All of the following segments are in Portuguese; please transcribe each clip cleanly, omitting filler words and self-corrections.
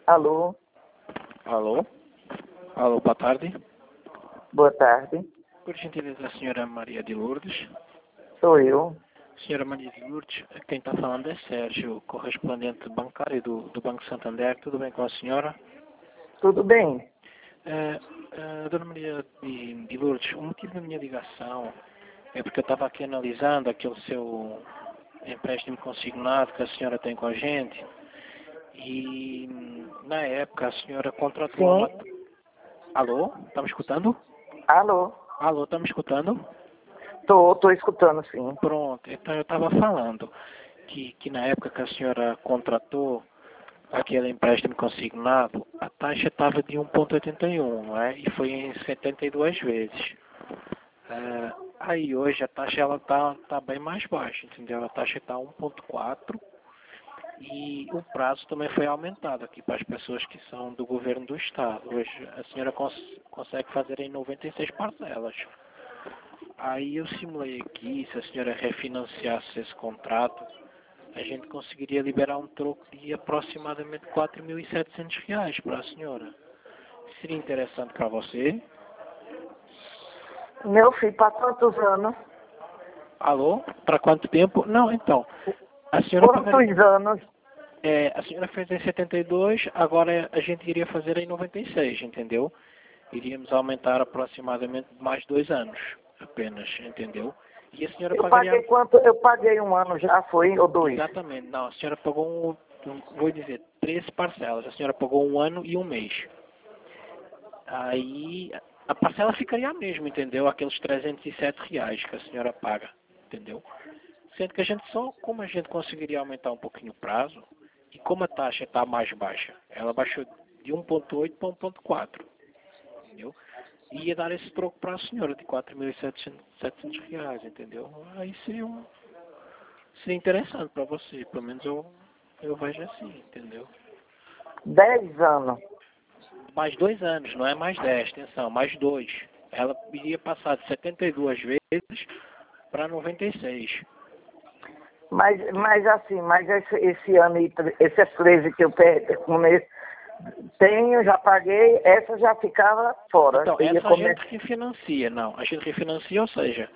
Alô, Alô? Alô, boa tarde. boa tarde. Por gentileza, a senhora Maria de Lourdes. Sou eu. Senhora Maria de Lourdes, quem está falando é Sérgio, correspondente bancário do Banco Santander. Tudo bem com a senhora? Tudo bem? Dona Maria de Lourdes, o motivo da minha ligação é porque eu estava aqui analisando aquele seu empréstimo consignado que a senhora tem com a gente e na época a senhora contratou uma... Sim. Alô? Está me escutando? Alô, Alô, está me escutando? tô escutando, sim. Pronto, então eu estava falando que na época que a senhora contratou aquele empréstimo consignado, a taxa estava de 1,81, não é? E foi em 72 vezes. Aí hoje a taxa ela tá bem mais baixa, entendeu? A taxa está 1,4 e o prazo também foi aumentado aqui para as pessoas que são do governo do estado. Hoje a senhora consegue fazer em 96 parcelas. Aí eu simulei aqui, se a senhora refinanciasse esse contrato, a gente conseguiria liberar um troco de aproximadamente R$ 4.700 para a senhora. Seria interessante para você? Meu filho, para quantos anos? Alô? Para quanto tempo? Não, então. A senhora pagaria... Quantos anos? a senhora fez em 72, agora a gente iria fazer em 96, entendeu? Iríamos aumentar aproximadamente mais 2 anos apenas, entendeu? E a senhora Eu pagaria... paguei quanto? Eu paguei um ano já, foi, ou dois? Exatamente, não, a senhora pagou vou dizer, 13 parcelas. A senhora pagou 1 ano e 1 mês. Aí a parcela ficaria a mesma, entendeu? Aqueles R$ 307 que a senhora paga, entendeu? Sendo que a gente só, como a gente conseguiria aumentar um pouquinho o prazo, e como a taxa está mais baixa, ela baixou de 1,8 para 1,4, entendeu? E ia dar esse troco para a senhora de R$ 4.700, entendeu? Aí seria interessante para você, pelo menos eu vejo assim, entendeu? 10 anos. Mais 2 anos, não é mais 10, atenção, mais 2. Ela iria passar de 72 vezes para 96. Mas assim, esse ano aí, esse 13 que eu perdi, tenho, já paguei, essa já ficava fora. Então, Eu ia essa a gente começar. refinancia, não. A gente refinancia, ou seja,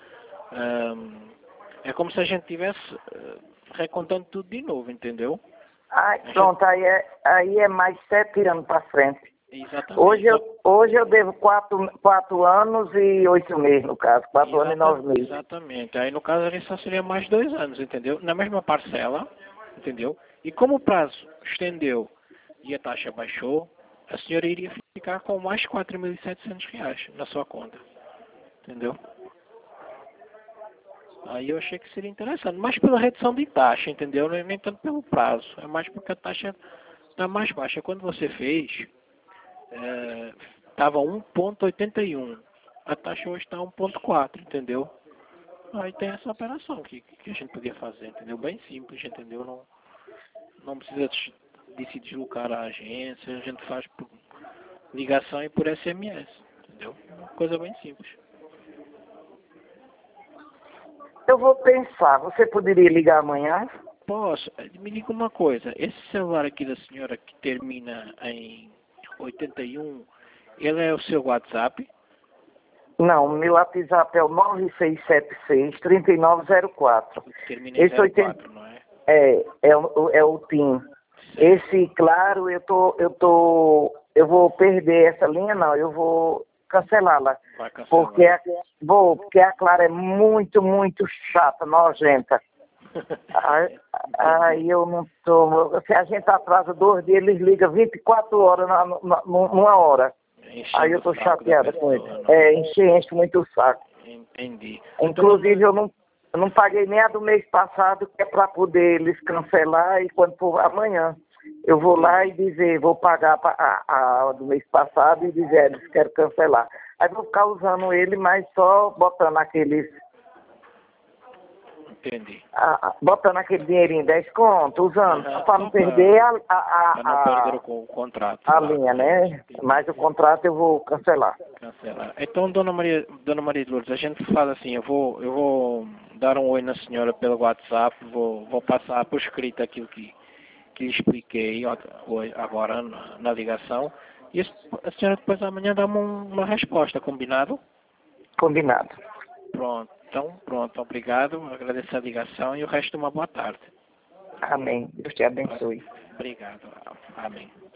é como se a gente tivesse recontando tudo de novo, entendeu? Ai, A gente, pronto, aí é mais 7 anos para frente. exatamente. Hoje eu devo 4 anos e 8 meses, no caso. 4 anos e 9 meses. Exatamente. Aí, no caso, ali só seria mais 2 anos, entendeu? Na mesma parcela, entendeu? E como o prazo estendeu e a taxa baixou, a senhora iria ficar com mais R$ 4.700 na sua conta, entendeu? Aí eu achei que seria interessante, mais pela redução de taxa, entendeu? Nem tanto pelo prazo, é mais porque a taxa está mais baixa. Quando você fez, estava 1,81, a taxa hoje está 1,4, entendeu? Aí tem essa operação que a gente podia fazer, entendeu? Bem simples, entendeu? Não precisa de se deslocar à agência, a gente faz por ligação e por SMS, entendeu? Uma coisa bem simples. Eu vou pensar, você poderia ligar amanhã? Posso? Me diga uma coisa, esse celular aqui da senhora que termina em 81, ele é o seu WhatsApp? Não, meu WhatsApp é o 9676-3904. O que termina em Esse 80 04, não é? é o TIM. Certo. Esse, claro, eu vou perder essa linha, não, eu vou cancelá-la. Vai cancelar. Porque a Clara é muito, muito chata, nojenta. Aí eu não tô. Se a gente atrasa 2 dias, eles ligam 24 horas numa hora. Aí eu tô chateada com ele. Enche muito o saco. Entendi. Inclusive eu não paguei nem a do mês passado, que é para poder eles cancelar, e quando for amanhã. Eu vou lá e dizer, vou pagar a do mês passado e dizer, eles querem cancelar. Aí vou ficar usando ele, mas só botando aqueles. Entendi. Botando aquele dinheirinho, 10 conto, usando, para não perder para não perder o contrato. a linha, né? Mas o contrato eu vou cancelar. Cancelar. Então, Dona Maria de Lourdes, a gente fala assim, eu vou dar um oi na senhora pelo WhatsApp, vou passar por escrito aquilo que que lhe expliquei agora na ligação, e a senhora depois amanhã dá-me uma resposta, combinado? Combinado. Pronto, então, pronto, obrigado, agradeço a ligação e o resto uma boa tarde. Amém. Deus te abençoe. Obrigado, amém.